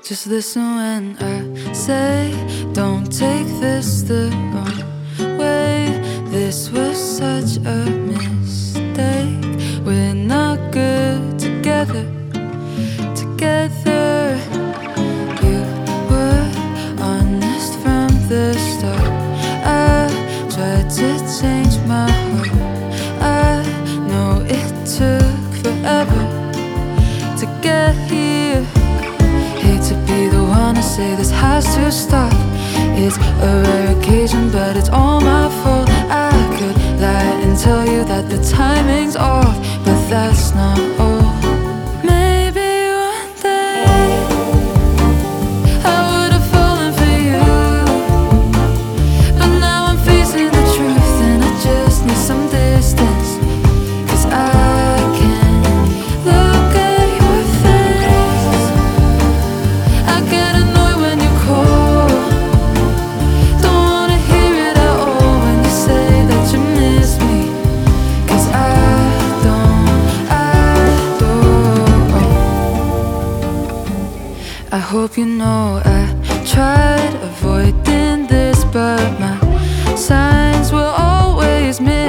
Just listen when I say, don't take this the wrong way. This was such a mistake. We're not good together. You were honest from the start. I tried to change my heart. I know it took forever to get here. Hate to be the one to say this has to stop. It's a rare occasion, but it's all my fault. I could lie and tell you that the timing's off, but that's not all. I hope you know I tried avoiding this, but my signs were always missing.